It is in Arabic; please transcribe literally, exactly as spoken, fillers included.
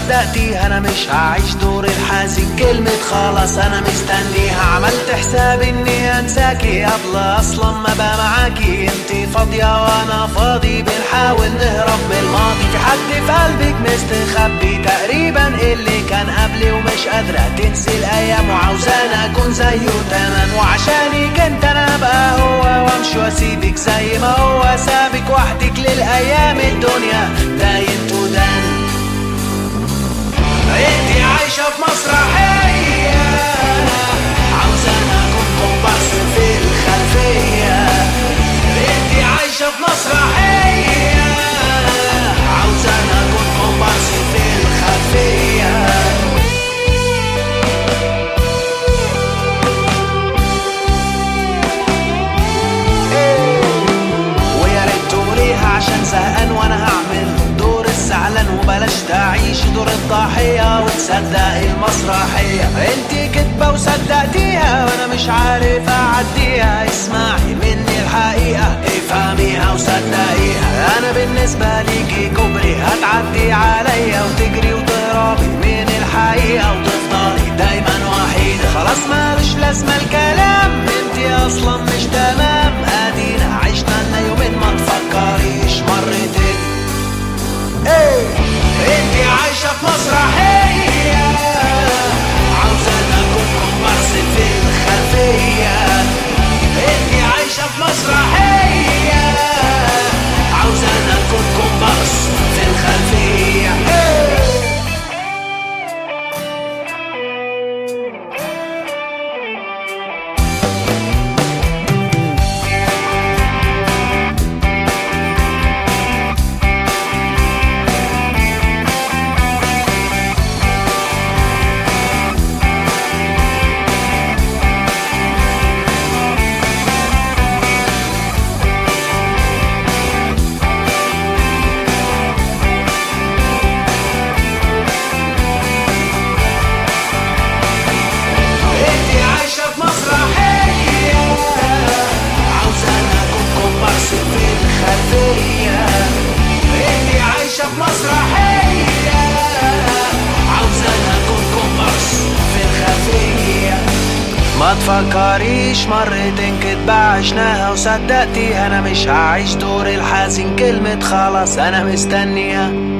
وصدقتيها، انا مش هعيش دور الحزين كلمة خلاص انا مستنيها. عملت حساب اني انساكي قبل اصلا ما بقى معاكي، انتي فاضية وانا فاضي بنحاول نهرب من الماضي. في حد في قلبك مستخبي تقريبا اللي كان قبلي، ومش قادرة تنسي الايام وعاوزانا اكون زيه تمام. وعشانك انت انا ابقى هو وامشي واسيبك زي ما هو سابك وحدك للايام الدنيا داين تدان. انتي عايشة في مسرحية عاوزانا اكون كومبارس في الخلفية. انتي عايشة في مسرحية عاوزانا اكون كومبارس في الخلفية. ويا ريت تقوليها عشان زهقان وانا هعمل دور الزعلان، وبلاش تعيش دور الضحية وتصدقي المسرحية. انتي كدبة وصدقتيها وانا مش عارف اعديها. اسمعي مني الحقيقة افهميها وصدقيها، انا بالنسبة ليكي كوبري هتعدي عليا وتجري وتهربي من الحقيقة وتفضلي دايما وحيدة. خلاص مالش لازمة الكلام، انتي اصلا مش تمام. ادينا عشنا لنا يومين ما تفكريش مرتين. ايه انتي عايشة في مسرحية عاوزانا اكون كومبارس في الخلفية. انتي عايشة في مسرحية عاوزانا اكون كومبارس في الخلفية. ايه ما تفكريش مرتين كدبة عشناها وصدقتيها، انا مش هعيش دور الحزين كلمة خلاص انا مستنيها.